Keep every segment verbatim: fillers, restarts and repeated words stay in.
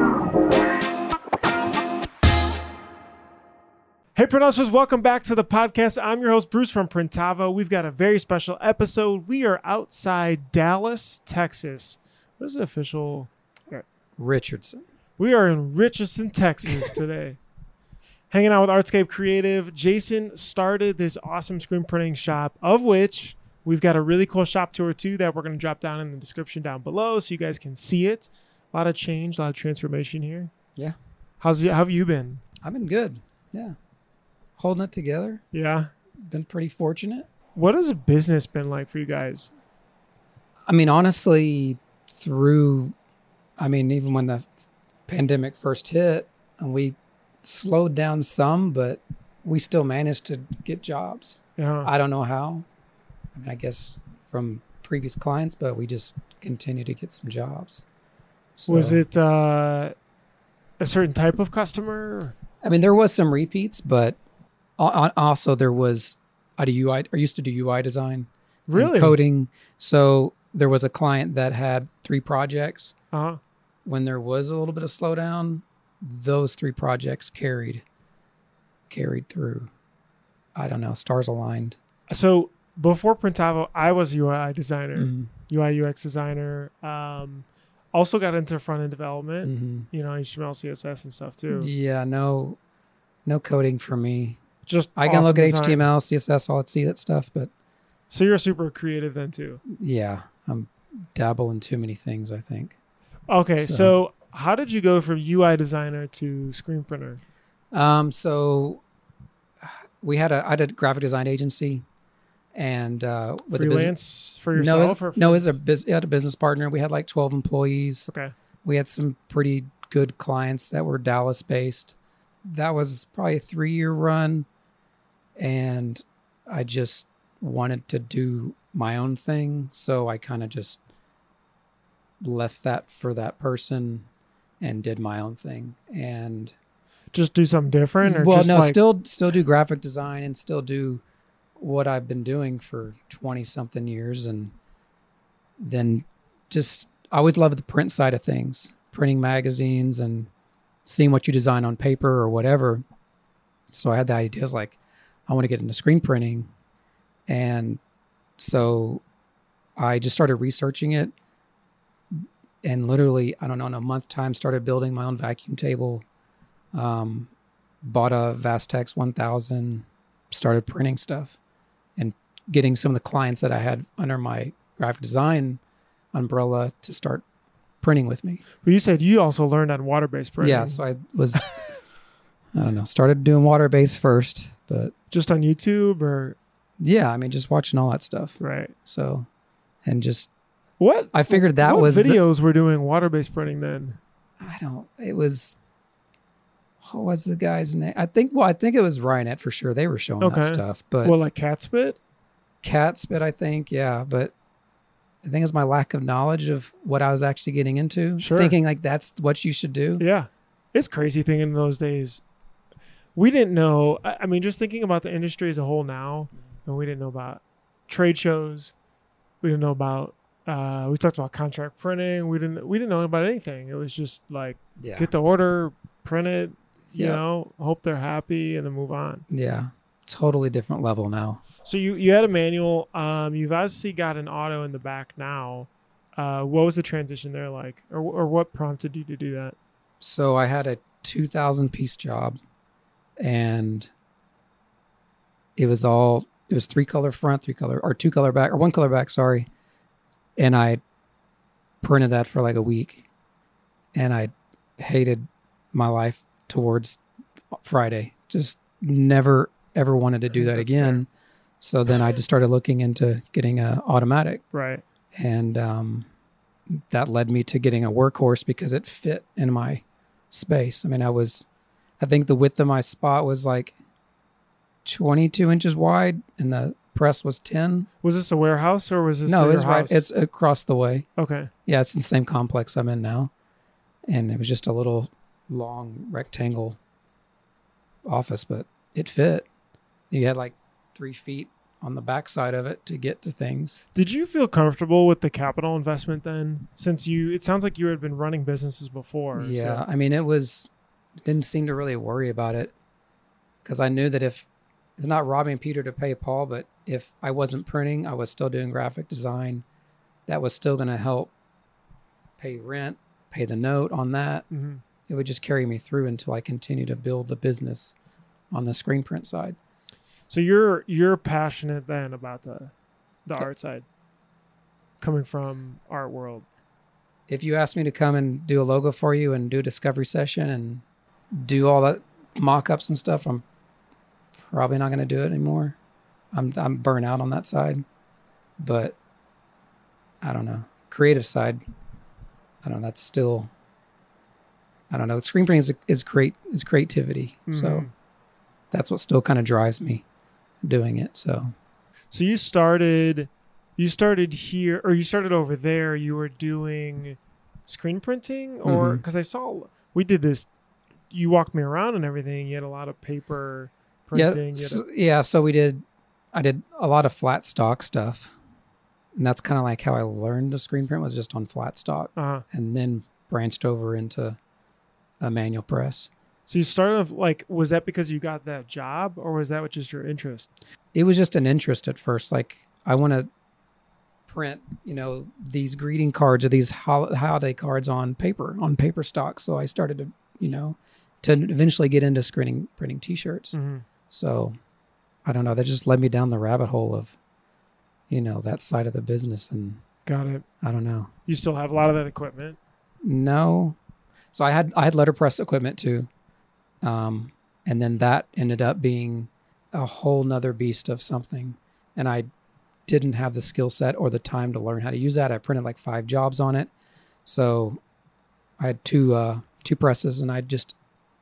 Hey, Printers, welcome back to the podcast. I'm your host, Bruce from Printavo. We've got a very special episode. We are outside Dallas, Texas. What is the official? Richardson. We are in Richardson, Texas today. Hanging out with Artscape Creative. Jason started this awesome screen printing shop, of which we've got a really cool shop tour too that we're going to drop down in the description down below so you guys can see it. A lot of change, a lot of transformation here. Yeah. How's you, how have you been? I've been good. Yeah. Holding it together. Yeah. Been pretty fortunate. What has business been like for you guys? I mean, honestly, through, I mean, even when the pandemic first hit, and we slowed down some, but we still managed to get jobs. Yeah. I don't know how. I mean, I guess from previous clients, but we just continue to get some jobs. So, Was it uh, a certain type of customer? I mean, there was some repeats, but also there was, I do U I, I used to do U I design. Really? And coding. So there was a client that had three projects. Uh-huh. When there was a little bit of slowdown, those three projects carried carried through. I don't know, stars aligned. So before Printavo, I was a U I designer, Mm-hmm. U I U X designer. Um, also got into front-end development, Mm-hmm. you know, H T M L, C S S and stuff too. Yeah, no no coding for me. Just I can awesome look at design. H T M L, C S S, all that, see that stuff, but So you're super creative then too. yeah, I'm dabble in too many things, I think. Okay, so, So- how did you go from U I designer to screen printer? Um, so we had a I had a graphic design agency, and uh, with Freelance a business, for no, yourself? it, or no, it was a bus- it had a business partner. We had like twelve employees. Okay. We had some pretty good clients that were Dallas based. That was probably a three year run, and I just wanted to do my own thing, so I kind of just left that for that person and did my own thing. And Just do something different? Or well, just no, like, still still do graphic design and still do what I've been doing for twenty something years. And then just I always loved the print side of things, printing magazines and seeing what you design on paper or whatever. So I had the idea, I was like, I want to get into screen printing. And so I just started researching it, and literally, I don't know, in a month time, started building my own vacuum table. Um, bought a Vastex one thousand, started printing stuff, and getting some of the clients that I had under my graphic design umbrella to start printing with me. But you said you also learned on water-based printing. Yeah, so I was, I don't know, started doing water-based first, but Just on YouTube or? yeah, I mean, just watching all that stuff. Right. So, and just, What? I figured that what was the- videos were doing water-based printing then? I don't, it was, what was the guy's name? I think, well, I think it was Ryanette for sure. They were showing Okay. that stuff, but Well, like cat spit? cat spit, I think, yeah. But I think it's my lack of knowledge of what I was actually getting into, Sure. thinking like that's what you should do. Yeah. It's crazy thing in those days. We didn't know. I I mean, just thinking about the industry as a whole now, and we didn't know about trade shows. We didn't know about, uh, we talked about contract printing. We didn't, we didn't know about anything. It was just like, Yeah. get the order, print it, you Yep. know, hope they're happy and then move on. Yeah. Totally different level now. So you, you had a manual. Um, you've obviously got an auto in the back now. Uh, what was the transition there like? Or, or what prompted you to do that? So I had a two thousand piece job, and it was all, it was three color front, three color, or two color back, or one color back, sorry. And I printed that for like a week, and I hated my life towards Friday. Just never, ever wanted to do that That's again. So then I just started looking into getting a automatic, Right. and um, that led me to getting a workhorse because it fit in my space. I mean, I was, I think the width of my spot was like twenty-two inches wide, and the press was ten. Was this a warehouse or was this No, your it's right. house? It's across the way. Okay. Yeah, it's in the same complex I'm in now, and it was just a little long rectangle office, but it fit. You had like three feet on the backside of it to get to things. Did you feel comfortable with the capital investment then? Since you, it sounds like you had been running businesses before. Yeah. So. I mean, it was, didn't seem to really worry about it because I knew that if it's not robbing Peter to pay Paul, but if I wasn't printing, I was still doing graphic design. That was still going to help pay rent, pay the note on that. Mm-hmm. It would just carry me through until I continue to build the business on the screen print side. So you're you're passionate then about the the art side, coming from art world. If you ask me to come and do a logo for you and do a discovery session and do all that mock-ups and stuff, I'm probably not going to do it anymore. I'm I'm burnt out on that side, but I don't know. Creative side, I don't know. That's still, I don't know. Screen printing is is create is creativity, Mm-hmm. so that's what still kind of drives me doing it. So, so you started, you started here, or you started over there. You were doing screen printing, or because Mhm. I saw we did this. You walked me around and everything. You had a lot of paper printing. yeah, You so, had yeah. So we did. I did a lot of flat stock stuff, and that's kind of like how I learned to screen print was just on flat stock, a, uh-huh. and then branched over into a manual press. So you started off like, was that because you got that job, or was that just your interest? It was just an interest at first. Like I want to print, you know, these greeting cards or these hol- holiday cards on paper, on paper stock. So I started to, you know, to eventually get into screening, printing T-shirts. Mm-hmm. So I don't know. That just led me down the rabbit hole of, you know, that side of the business. And Got it. I don't know. You still have a lot of that equipment. No. So I had, I had letterpress equipment too. Um, and then that ended up being a whole nother beast of something. And I didn't have the skill set or the time to learn how to use that. I printed like five jobs on it. So I had two, uh, two presses and I just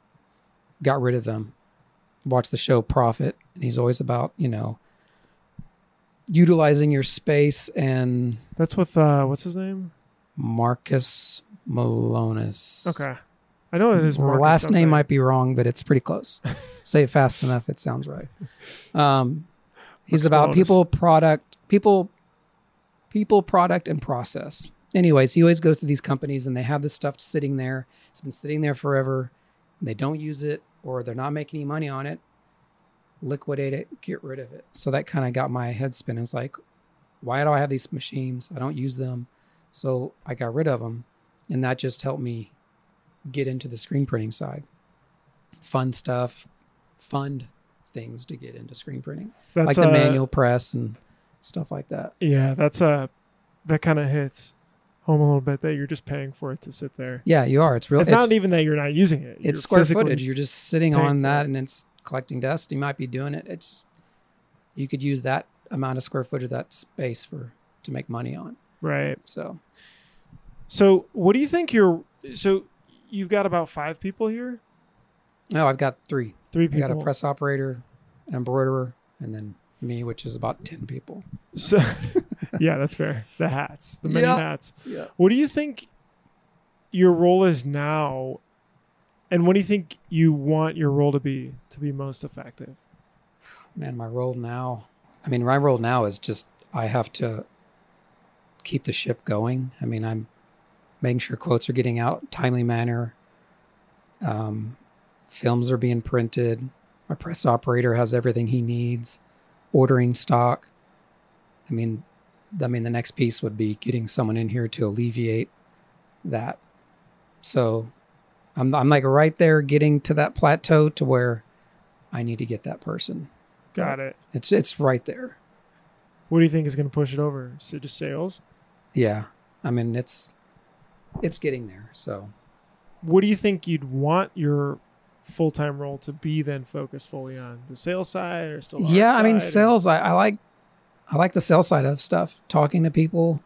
got rid of them. Watched the show Profit. And he's always about, you know, utilizing your space. And That's with uh, what's his name? Marcus Malonis. Okay, I know it is. Well, Marcus last something. name might be wrong, but it's pretty close. Say it fast enough, it sounds right. Um, he's Marcus about Malonis. people, product, people, people, product, and process. Anyways, he always goes to these companies and they have this stuff sitting there. It's been sitting there forever. They don't use it or they're not making any money on it. Liquidate it, get rid of it. So that kind of got my head spinning. It's like, why do I have these machines? I don't use them. So I got rid of them. And that just helped me get into the screen printing side. Fun stuff, fund things to get into screen printing. That's like the uh, manual press and stuff like that. Yeah, that's a that kind of hits home a little bit that you're just paying for it to sit there. Yeah, you are. It's real. It's, not even that you're not using it. You're It's square physically- footage. You're just sitting paying on for that it. and it's collecting dust. You might be doing it. It's just, you could use that amount of square footage of that space for to make money on. Right. So So what do you think you're? So you've got about five people here. no, I've got three. Three I people. got a press operator, an embroiderer, and then me, which is about ten people. So, yeah, that's fair. The hats, the many Yeah. hats. Yeah. What do you think your role is now, and what do you think you want your role to be to be most effective? Man, my role now, I mean, my role now is just, I have to keep the ship going. I mean, I'm making sure quotes are getting out timely manner. Um, films are being printed. My press operator has everything he needs, ordering stock. I mean, I mean, the next piece would be getting someone in here to alleviate that. So I'm, I'm like right there getting to that plateau to where I need to get that person. Got it. It's it's right there. What do you think is going to push it over? So just sales? Yeah. I mean, it's it's getting there. So What do you think you'd want your full-time role to be then focused fully on? The sales side or still the yeah, art I mean, side, or- sales. I, I like I like the sales side of stuff. Talking to people,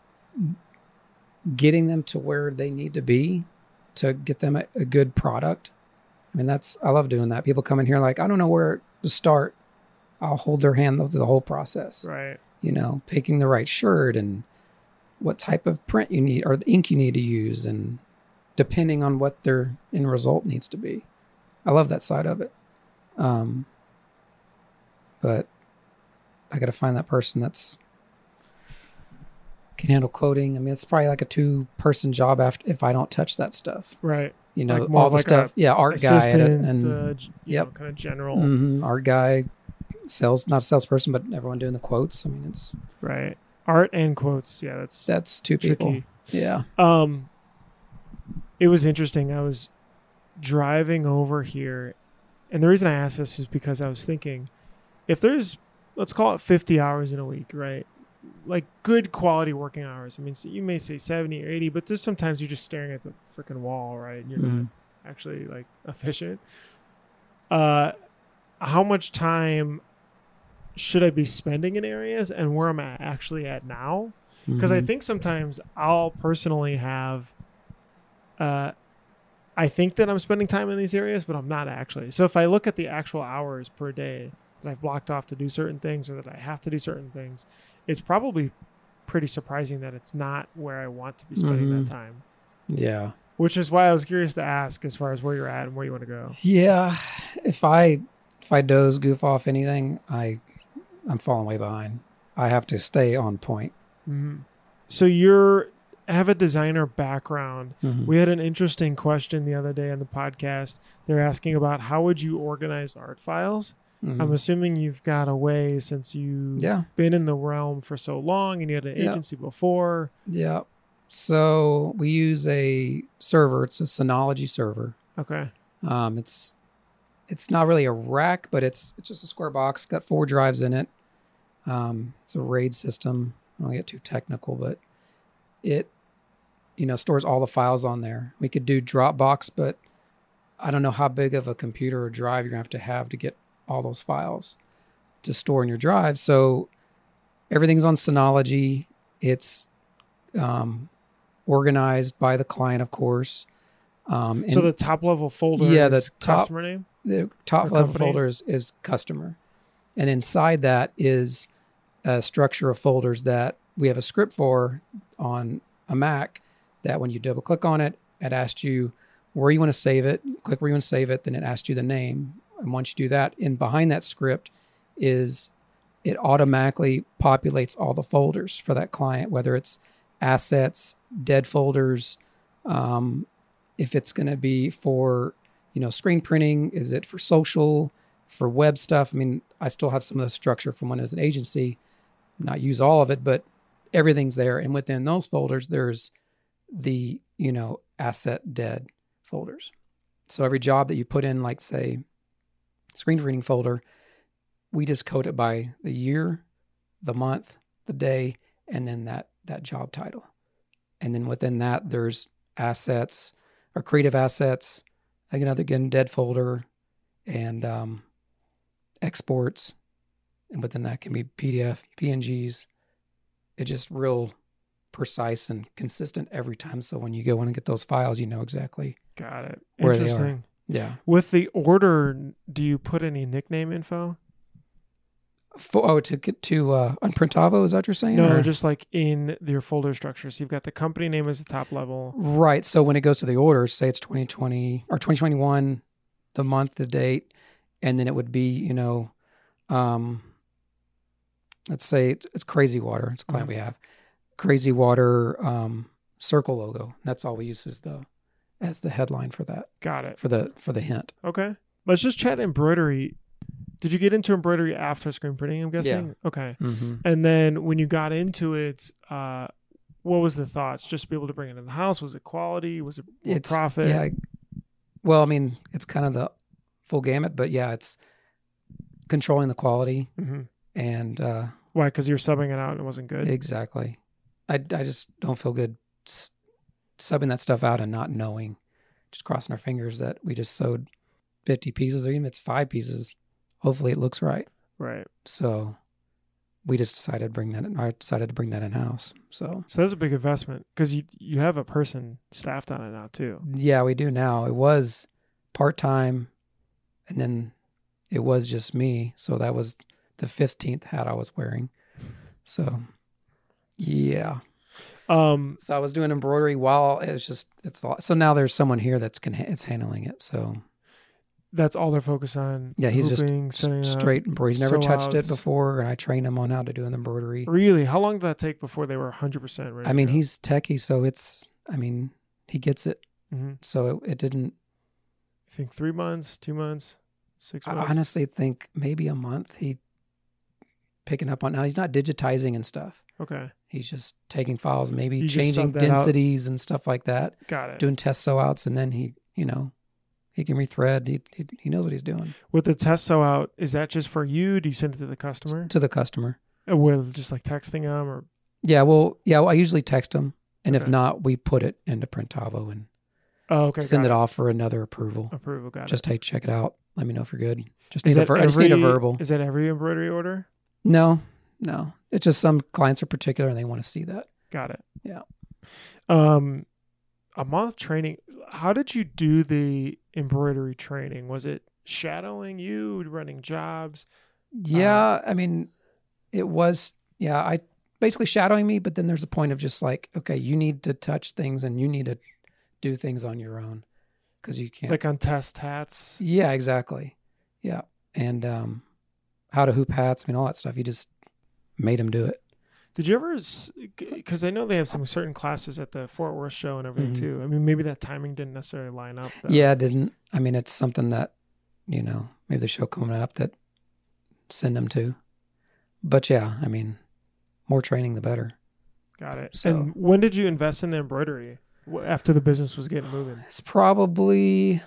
getting them to where they need to be to get them a, a good product. I mean, that's I love doing that. People come in here like, I don't know where to start. I'll hold their hand through the whole process. Right. You know, picking the right shirt and what type of print you need or the ink you need to use, and depending on what their end result needs to be. I love that side of it. Um, but I got to find that person that's can handle quoting. I mean, it's probably like a two person job after if I don't touch that stuff. Right. You know, Like more all of the like stuff. Yeah, art guy at it, Assistant, and uh, j- you yep. know, kind of general. mhm, art guy, sales not a salesperson, but everyone doing the quotes. I mean, it's Right. Art and quotes. Yeah, that's that's two people. tricky. Yeah. Um, it was interesting. I was driving over here, and the reason I asked this is because I was thinking, if there's, let's call it fifty hours in a week, right? Like good quality working hours. I mean, so you may say seventy or eighty, but there's sometimes you're just staring at the freaking wall, right? You're Mhm. not actually like efficient. Uh, how much time should I be spending in areas, and where am I actually at now? Because I Mhm. think sometimes I'll personally have, uh, I think that I'm spending time in these areas, but I'm not actually. So if I look at the actual hours per day that I've blocked off to do certain things or that I have to do certain things, it's probably pretty surprising that it's not where I want to be spending Mhm. that time. Yeah. Which is why I was curious to ask as far as where you're at and where you want to go. Yeah. If I if I doze, goof off anything, I I'm falling way behind. I have to stay on point. Mm-hmm. So you're have a designer background. Mhm. We had an interesting question the other day on the podcast. They're asking about how would you organize art files? Mhm. I'm assuming you've got a way since you've Yeah. been in the realm for so long and you had an Yeah. agency before. Yeah. So we use a server. It's a Synology server. Okay. Um, it's it's not really a rack, but it's it's just a square box. Got four drives in it. Um, it's a RAID system. I don't get too technical, but it you know stores all the files on there. We could do Dropbox, but I don't know how big of a computer or drive you're gonna have to have to get all those files to store in your drive. So everything's on Synology. It's um, organized by the client, of course. Um, So and the top level folder Yeah, is the top- customer name? the top or level company? folder is, is customer. And inside that is a structure of folders that we have a script for on a Mac that when you double click on it, it asks you where you want to save it. Click where you want to save it, then it asks you the name. And once you do that, in behind that script is it automatically populates all the folders for that client, whether it's assets, dead folders, um, if it's going to be for, you know, screen printing, is it for social, for web stuff? I mean, I still have some of the structure from when I was an agency, not use all of it, but everything's there. And within those folders, there's the, you know, asset dead folders. So every job that you put in, like say, screen printing folder, we just code it by the year, the month, the day, and then that that job title. And then within that, there's assets or creative assets, like another again dead folder, and um, exports. And within that can be P D F, P N Gs. It's just real precise and consistent every time. So when you go in and get those files, you know exactly. Got it. Where they are. Interesting. Yeah. With the order, do you put any nickname info? For, oh, to get to uh, on Printavo, is that what you're saying? No, Or- just like in your folder structure. So you've got the company name as the top level. Right. So when it goes to the orders, say it's twenty twenty or twenty twenty-one, the month, the date, and then it would be, you know, um, let's say it's, it's Crazy Water. It's a client Mhm. we have. Crazy Water um, circle logo. That's all we use as the as the headline for that, Got it. for the for the hint. Okay. Let's just chat embroidery. Did you get into embroidery after screen printing, I'm guessing? Okay. Mm-hmm. And then when you got into it, uh, what was the thoughts? Just to be able to bring it in the house? Was it quality? Was it more It's profit? Yeah. Well, I mean, it's kind of the full gamut, but yeah, it's controlling the quality hmm and uh, Why? Because you're subbing it out and it wasn't good? exactly. I, I just don't feel good s- subbing that stuff out and not knowing, just crossing our fingers that we just sewed fifty pieces, or even if it's five pieces. Hopefully it looks right. Right. So we just decided to bring that in. I decided to bring that in house. So So that's a big investment because you you have a person staffed on it now too. yeah, we do now. It was part time, and then it was just me. So that was the fifteenth hat I was wearing. So yeah. Um, So I was doing embroidery while it was just it's a lot. So now there's someone here that's can it's handling it. So that's all they're focused on. Yeah, he's hooping, just setting up, straight embroidery. He's never touched it sew-outs. before, and I trained him on how to do an embroidery. Really? How long did that take before they were one hundred percent ready? I mean, to go? he's techie, so it's, I mean, he gets it. Mhm. So it, it didn't, You think three months, two months, six I months? honestly think maybe a month he picking up on, now he's not digitizing and stuff. Okay. He's just taking files, maybe You just changing subbed that out. densities and stuff like that, Got it. doing test sew outs, and then he, you know, he can rethread. He, he he knows what he's doing With the test sew out, is that just for you? Do you send it to the customer? to the customer. Uh, With just like texting them or Yeah, well, yeah, well, I usually text him, and if Okay. not, we put it into Printavo and oh, okay, send got it off for another approval. Approval, got Just it. hey, check it out. Let me know if you're good. Just Is need a that ver- I just need a every- verbal. Is that every embroidery order? No, no. It's just some clients are particular and they want to see that. Got it. Yeah. Um, a month training. How did you do the embroidery training? Was it shadowing you, running jobs? Yeah, I mean, it was. Yeah, I basically shadowing me, but then there's a point of just like, okay, you need to touch things and you need to do things on your own because you can't. Like on test hats? Yeah, exactly. Yeah, and um, how to hoop hats. I mean, all that stuff. You just made him do it. Did you ever, because I know they have some certain classes at the Fort Worth show and everything Mhm. too. I mean, maybe that timing didn't necessarily line up. though. Yeah, it didn't. I mean, it's something that, you know, maybe the show coming up that send them to. But yeah, I mean, more training the better. Got it. So- And when did you invest in the embroidery? Wh- After the business was getting moving? It's probably,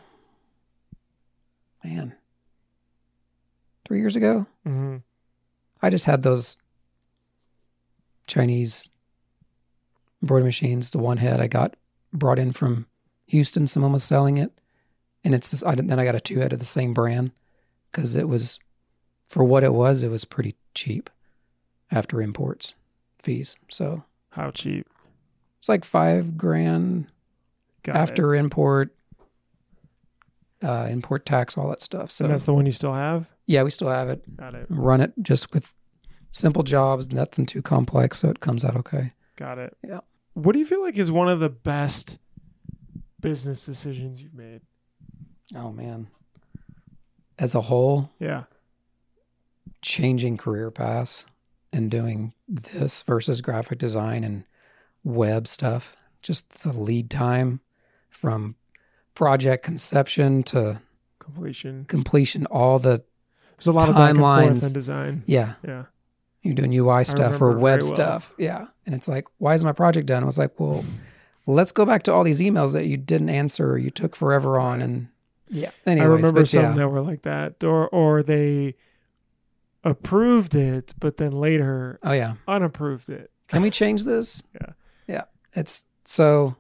man, three years ago. Mm-hmm. I just had those Chinese embroidery machines. The one head I got brought in from Houston. Someone was selling it, and it's just, I didn't, then I got a two head of the same brand because it was, for what it was, it was pretty cheap after imports fees. So How cheap? it's like five grand Got it. after import, uh, import tax, all that stuff. So And that's the one you still have? yeah, we still have it. Got it. Run it just with simple jobs, nothing too complex, so it comes out okay. Got it. Yeah. What do you feel like is one of the best business decisions you've made? Oh man. As a whole, Yeah. changing career paths and doing this versus graphic design and web stuff, just the lead time from project conception to Completion. completion, all the, There's a lot of back and forth Timelines. in design. yeah, Yeah. you're doing U I stuff or remember web very well. stuff. Yeah. And it's like, why is my project done? I was like, well, let's go back to all these emails that you didn't answer or you took forever on. And yeah. Anyways, I remember but some yeah. that were like that, or or they approved it, but then later Oh yeah. unapproved it. Can we change this? Yeah. Yeah. It's so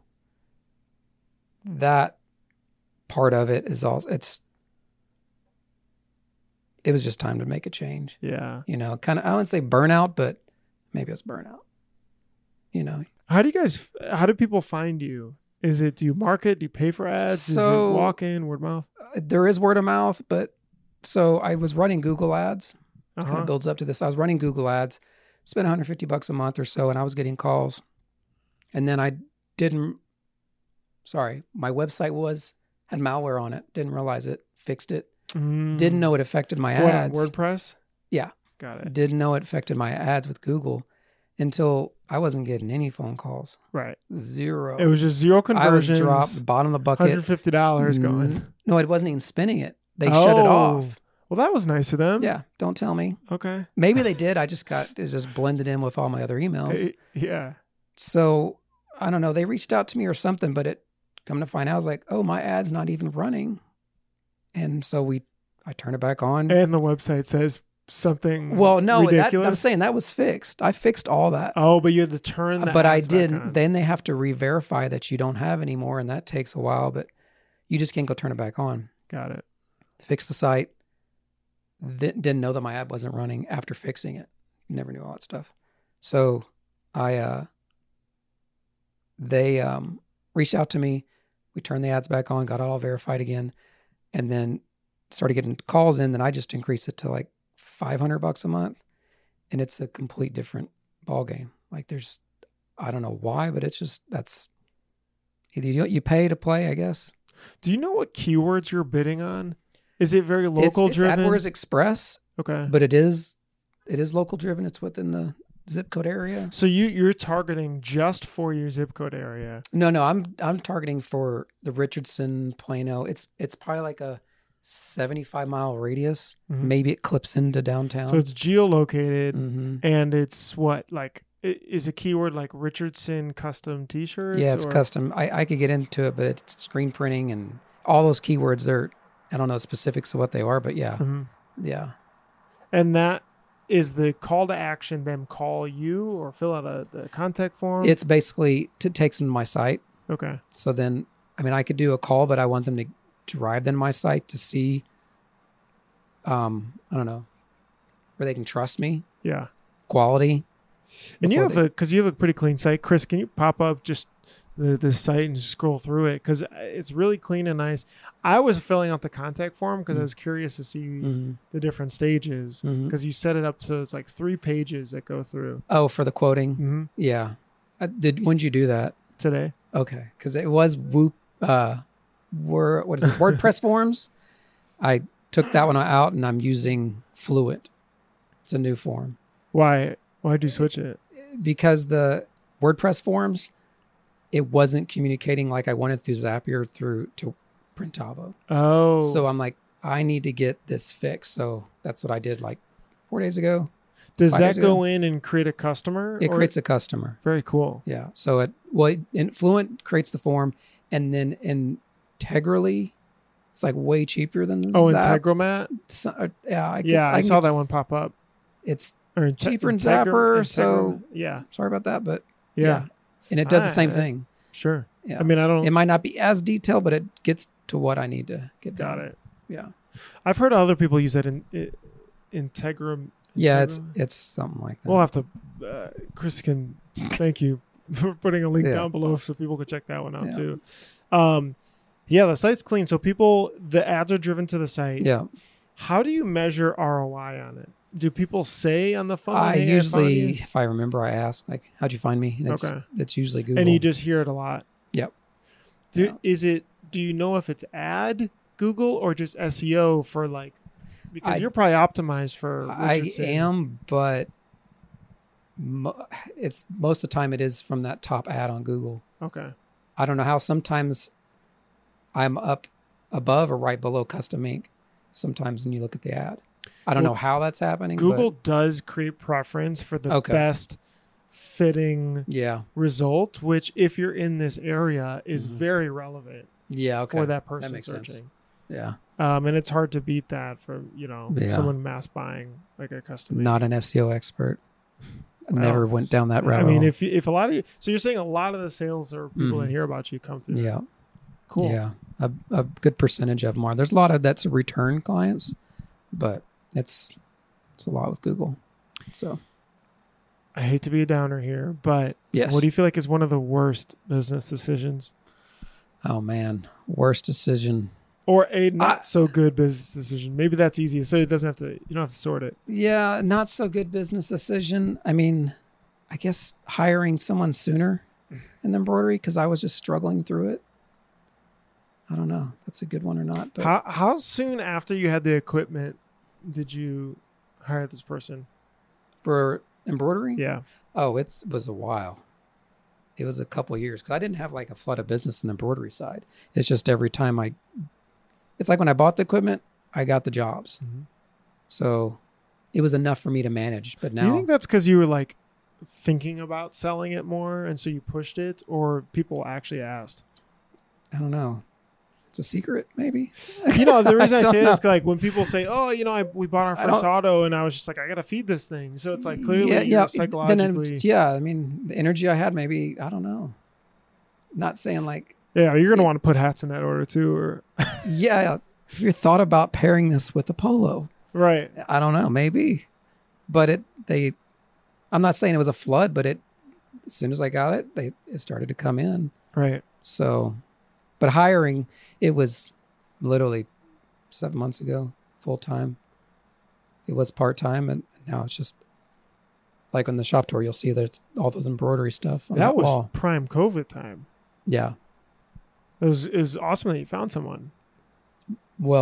that part of it is also, it's, it was just time to make a change, Yeah. you know, kind of, I wouldn't say burnout, but maybe it's burnout, you know? How do you guys? How do people find you? Is it do you market? Do you pay for ads? Is So- it walk in, word of mouth? Uh, There is word of mouth, but so I was running Google ads. Kind Uh-huh. of builds up to this. I was running Google ads, spent one hundred fifty bucks a month or so, and I was getting calls. And then I didn't, sorry, my website was, had malware on it. Didn't realize it, fixed it. Mm. Didn't know it affected my What, ads. WordPress? Yeah. Got it. Didn't know it affected my ads with Google until I wasn't getting any phone calls. Right. Zero. It was just zero I was conversions. dropped, bottom of the one hundred bucket. fifty dollars Mm, going. No, it wasn't even spinning it. They shut it Oh. off. Well, that was nice of them. Yeah, don't tell me. Okay. Maybe they did. I just got, it's just blended in with all my other emails. Eh, yeah. So I don't know. They reached out to me or something, but it, come to find out, I was like, oh, my ad's not even running. And so we, I turned it back on. And the website says something. Well, no, that, ridiculous. I'm saying that was fixed. I fixed all that. Oh, but you had to turn that. But I didn't. Then they have to re-verify that you don't have anymore, and that takes a while. But you just can't go turn it back on. Got it. Fix the site. Th- didn't know that my ad wasn't running after fixing it. Never knew all that stuff. So I, uh, they um, reached out to me. We turned the ads back on, got it all verified again, and then started getting calls in. Then I just increased it to like five hundred bucks a month, and it's a complete different ball game. Like there's, I don't know why, but it's just that's either you you pay to play, I guess. Do you know what keywords you're bidding on? Is it very It's, local it's driven? AdWords Express, Okay. but it is it is local driven. It's within the zip code area. So you you're targeting just for your zip code area. No, no, I'm I'm targeting for the Richardson, Plano. It's it's probably like a seventy-five mile radius. Mhm. Maybe it clips into downtown. So it's geolocated hmm and it's what like i- is a keyword like Richardson custom T-shirts? Yeah, it's or- custom. I, I could get into it, but it's screen printing and all those keywords. They're I don't know specifics of what they are, but yeah, Mhm. yeah. And that is the call to action. Them call you or fill out a the contact form. It's basically it takes them to my site. okay. So then, I mean, I could do a call, but I want them to drive them to my site to see. Um, I don't know where they can trust me, Yeah. quality. And you before have they- a because you have a pretty clean site, Chris. Can you pop up just the the site and just scroll through it because it's really clean and nice. I was filling out the contact form because I was curious to see Mhm. the different stages Mhm. because you set it up so it's like three pages that go through. Oh, for the quoting, Mm-hmm. yeah. I did when did you do that? Today. Okay, because it was Whoop. Uh, were what is it? WordPress forms. I took that one out, and I'm using Fluent. It's a new form Why? Why'd you switch it? because the WordPress forms, it wasn't communicating like I wanted through Zapier through to Printavo. Oh, So I'm like, I need to get this fixed. So that's what I did like four days ago. does five that days go ago. in and create a customer? It or- creates a customer. very cool. Yeah. So it well, it, Influent creates the form, and then Integrally, it's like way cheaper than Oh, Zap. Integromat. So, uh, yeah, I can, Yeah, I, can saw get- that one pop up. It's Or Inte- cheaper than Integra- Zapper, so- Integromat. yeah, sorry about that, but yeah, yeah, and it does the Ah, same uh, thing. sure. Yeah, I mean, I don't it might not be as detailed, but it gets to what I need to get got done. it. Yeah, I've heard other people use that in, in Integram. yeah, it's Integra- it's something like that. We'll have to. Uh, Chris can. Thank you for putting a link Yeah. down below so people can check that one out Yeah. too. Um, yeah, the site's clean, so people the ads are driven to the site. yeah, How do you measure R O I on it? Do people say on the phone? I "Hey, found usually, you?" if I remember, I ask like, "How'd you find me?" And it's Okay. it's usually Google. and you just hear it a lot. Yep. Do, Yeah. Is it? Do you know if it's ad Google or just S E O for like? Because I- you're probably optimized for. I Richardson. am, but mo- it's most of the time it is from that top ad on Google. Okay. I don't know how. Sometimes I'm up above or right below custom ink. Sometimes when you look at the ad, I don't Well, know how that's happening. Google does create preference for the Okay. best fitting but yeah, result, which if you're in this area is Mhm. very relevant yeah, okay, for that person makes sense. searching. yeah, Um, and it's hard to beat that for, you know, Yeah. someone mass buying like a custom. not an S E O expert. I Well, never went down that I rabbit mean, hole. if if a lot of you, so you're saying a lot of the sales or people that Mhm. hear about you come through. yeah, Cool. yeah, a, a good percentage of them are. There's a lot of that's return clients, but it's it's a lot with Google. So I hate to be a downer here, but yes. what do you feel like is one of the worst business decisions Oh man, worst decision. or a not I- so good business decision? Maybe that's easy. So it doesn't have to, you don't have to sort it. Yeah, not so good business decision. I mean, I guess hiring someone sooner in the embroidery because I was just struggling through it. I don't know. That's a good one or not. But How how soon after you had the equipment did you hire this person? for embroidery, Yeah. oh, it was a while. It was a couple of years because I didn't have like a flood of business in the embroidery side. It's just every time I, it's like when I bought the equipment, I got the jobs. So it was enough for me to manage. But Do you now, think that's because you were like thinking about selling it more and so you pushed it, or people actually asked? I don't know. It's a secret, maybe. You know, the reason I, don't say know. this is like when people say, "Oh, you know, I, we bought our I first don't- auto," and I was just like, "I got to feed this thing." So it's like clearly yeah, you're yeah. Then, psychologically, it- yeah, I mean, the energy I had, maybe I don't know. Not saying like, yeah, you're gonna want to put hats in that order too, or yeah. Have you thought about pairing this with a polo? right? I don't know, maybe. But it, they, I'm not saying it was a flood, but it, as soon as I got it, they it started to come in. Right. So, but hiring, it was literally seven months ago, full time. It was part time, and now it's just like on the shop tour, you'll see there's all those embroidery stuff on that, That was wall. prime COVID time. Yeah. It was it was awesome that you found someone. Well,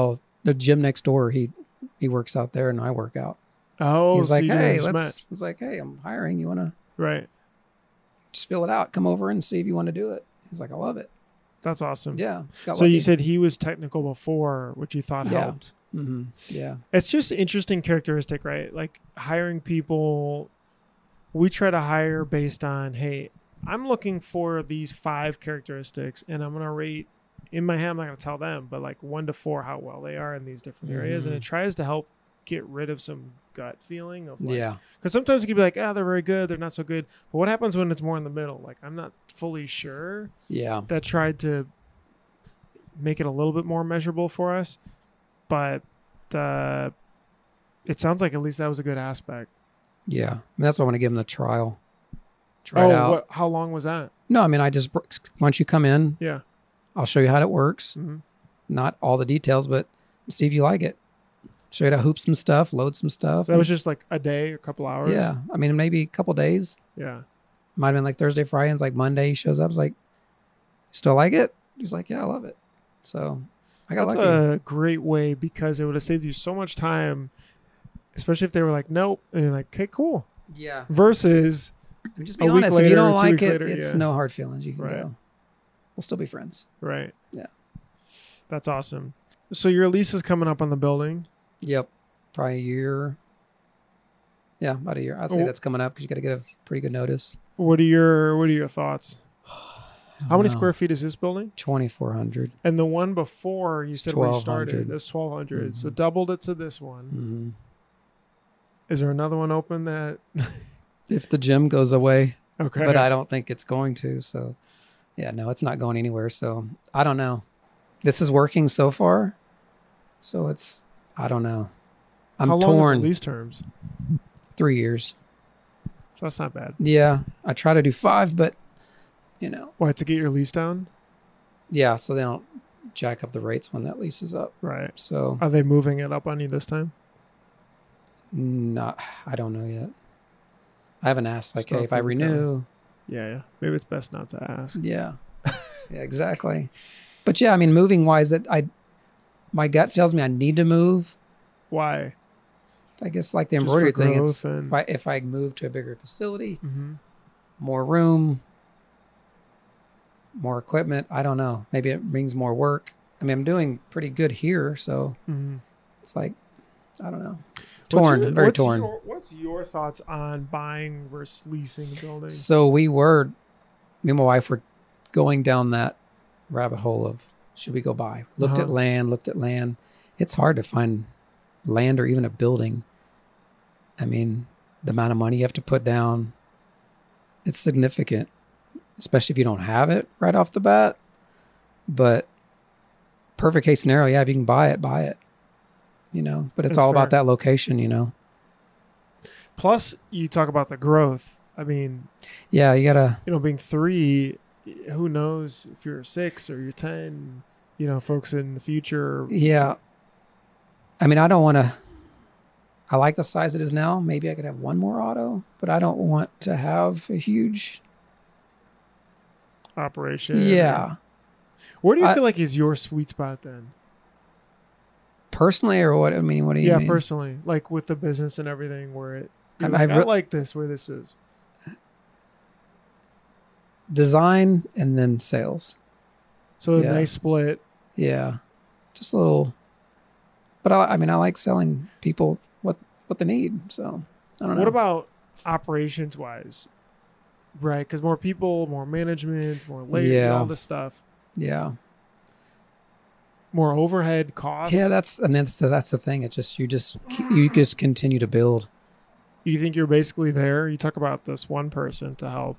the gym next door. He he works out there, and I work out. Oh, He's so like, you guys hey, just let's. He's like, hey, I'm hiring. You want to met. Right. just fill it out? Come over and see if you want to do it. He's like, I love it. That's awesome. Yeah. Got So lucky. you said he was technical before, which you thought Yeah. helped. Mm-hmm. Yeah. It's just an interesting characteristic, right? Like hiring people, we try to hire based on, hey, I'm looking for these five characteristics, and I'm going to rate, in my head, I'm not going to tell them, but like one to four, how well they are in these different areas. And Mhm. it tries to help get rid of some gut feeling of like, Yeah. because sometimes you can be like, ah, they're very good, they're not so good. But what happens when it's more in the middle? Like, I'm not fully sure. Yeah. That tried to make it a little bit more measurable for us, but uh, it sounds like at least that was a good aspect. Yeah. And that's why I want to give him the trial. Try oh, it out. what, how long was that? No, I mean, I just, once you come in, Yeah. I'll show you how it works. hmm Not all the details, but see if you like it. Show you how to hoop some stuff, load some stuff. That was just like a day, a couple hours. Yeah. I mean, maybe a couple days. Yeah. Might have been like Thursday, Friday, and it's like Monday he shows up. I was like, you still like it? He's like, yeah, I love it. So I got That's lucky. a great way because it would have saved you so much time, especially if they were like, nope. And you're like, okay, cool. Yeah. Versus, I mean, just a be week honest. If later, you don't two like weeks it, later, it's yeah. no hard feelings. You can Right. go. We'll still be friends. right. Yeah. That's awesome. So your lease is coming up on the building. Yep. Probably a year. Yeah, about a year. I'd say Oh. that's coming up because you got to get a pretty good notice. What are your What are your thoughts? I How many don't know. square feet is this building? twenty-four hundred. And the one before you It's said where you started, twelve hundred. that's twelve hundred. So Mhm. doubled it to this one. Mm-hmm. Is there another one open that? If the gym goes away, Okay. but I don't think it's going to. So, yeah, no, it's not going anywhere. So, I don't know. This is working so far. So, it's, I don't know. I'm How long torn. is the lease terms? Three years. So that's not bad. Yeah. I try to do five, but, you know, Why, to get your lease down? yeah. So, they don't jack up the rates when that lease is up. Right. So, Are they moving it up on you this time? not, I don't know yet. I haven't asked, like, Still hey, if I think, uh, renew, Yeah, yeah. Maybe it's best not to ask. yeah. Yeah, exactly. But yeah, I mean, moving wise, that I, my gut tells me I need to move. Why? I guess like the Just embroidery for thing, growth it's and- if I, if I move to a bigger facility, Mm-hmm. more room, more equipment. I don't know. Maybe it brings more work. I mean, I'm doing pretty good here, so Mm-hmm. it's like, I don't know. Torn, what's your, very what's torn. Your, what's your thoughts on buying versus leasing a building? So we were, me and my wife were going down that rabbit hole of should we go buy? Looked Uh-huh. at land, looked at land. It's hard to find land or even a building. I mean, the amount of money you have to put down, it's significant, especially if you don't have it right off the bat. But perfect case scenario, yeah, if you can buy it, buy it. You know, but it's That's all about fair. that location, you know. Plus, you talk about the growth. I mean, Yeah, you gotta. you know, being three, who knows if you're six or you're ten, you know, folks in the future. Yeah. I mean, I don't want to. I like the size it is now. Maybe I could have one more auto, but I don't want to have a huge. Operation. Yeah. Where do you I- feel like is your sweet spot then? Personally, or what? I mean, what do you Yeah, mean? personally, like with the business and everything, where it, you're I- like, I I, re- like this, where this is. Design and then sales. So a Yeah. nice split. Yeah. Just a little. But I, I mean, I like selling people what what they need. So I don't know. What about operations wise? Right, because more people, more management, more labor, Yeah. all this stuff, Yeah. more overhead costs. Yeah. That's and that's that's the thing. It just you just you just continue to build. You think you're basically there? You talk about this one person to help.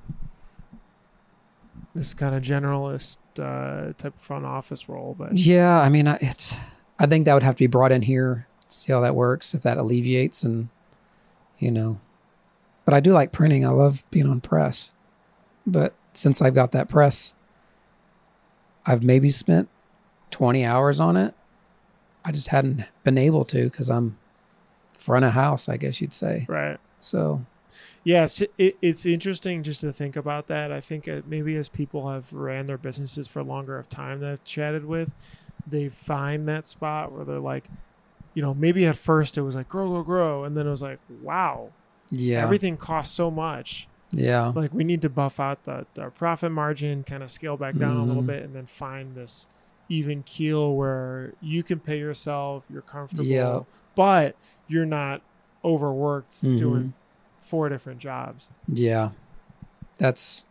This kind of generalist uh, type of front office role, but Yeah, I mean, I- it's. I think that would have to be brought in here. See how that works. If that alleviates, and you know, but I do like printing. I love being on press. But since I've got that press, I've maybe spent twenty hours on it. I just hadn't been able to because I'm front of house, I guess you'd say. right. So Yes, it, it's interesting just to think about that. I think uh, maybe as people have ran their businesses for longer of time that I've chatted with, they find that spot where they're like, you know, maybe at first it was like grow, grow, grow, and then it was like, wow, Yeah. everything costs so much. Yeah. Like we need to buff out the, the profit margin, kind of scale back down a little Mhm. bit, and then find this even keel where you can pay yourself, you're comfortable, Yeah. but you're not overworked Mhm. doing four different jobs. Yeah. That's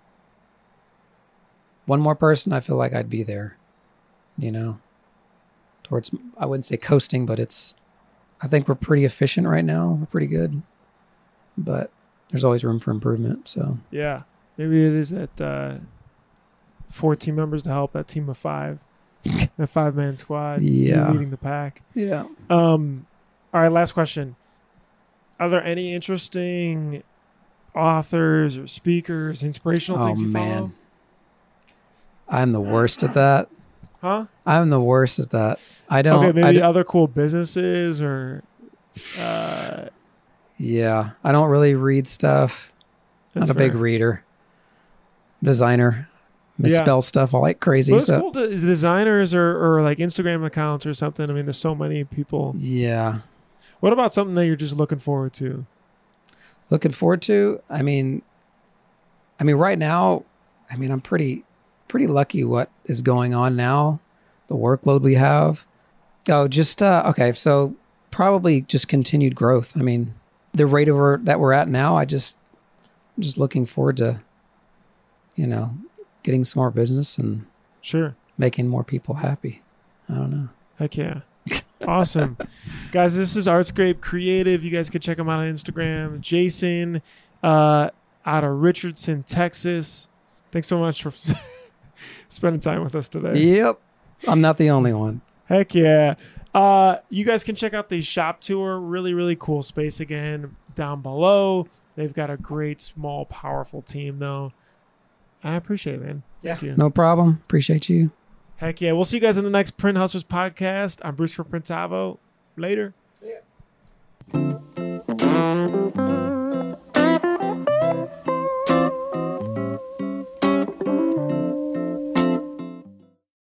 one more person. I feel like I'd be there, you know, towards, I wouldn't say coasting, but it's, I think we're pretty efficient right now. We're pretty good, but there's always room for improvement. So Yeah, maybe it is that uh, four team members to help that team of five, that five man squad. you Yeah. leading the pack. yeah. Um, all right, last question. Are there any interesting authors or speakers, inspirational Oh, things you man. follow? I'm the worst at that. Huh? I'm the worst at that. I don't, Okay, I maybe d- other cool businesses or. Uh, yeah, I don't really read stuff. that's Not a big fair. reader, designer, misspell stuff all like crazy. Well, it's So cool to is designers or, or like Instagram accounts or something. I mean, there's so many people. yeah, What about something that you're just looking forward to? looking forward to. I mean, I mean, right now, I mean, I'm pretty, pretty lucky what is going on now, the workload we have. Oh, just uh, okay. So probably just continued growth. I mean, the rate of we're, that we're at now, I just, just looking forward to, you know, getting some more business and Sure. making more people happy. I don't know. Heck yeah. Awesome. Guys, this is Artscape Creative. You guys can check him out on Instagram. Jason uh, out of Richardson, Texas. Thanks so much for spending time with us today. Yep. I'm not the only one. Heck yeah. Uh, you guys can check out the shop tour. Really, really cool space again down below. They've got a great, small, powerful team, though. I appreciate it, man. Thank you. No problem. Appreciate you. Heck yeah. We'll see you guys in the next Print Hustlers podcast. I'm Bruce for Printavo. Later. Yeah.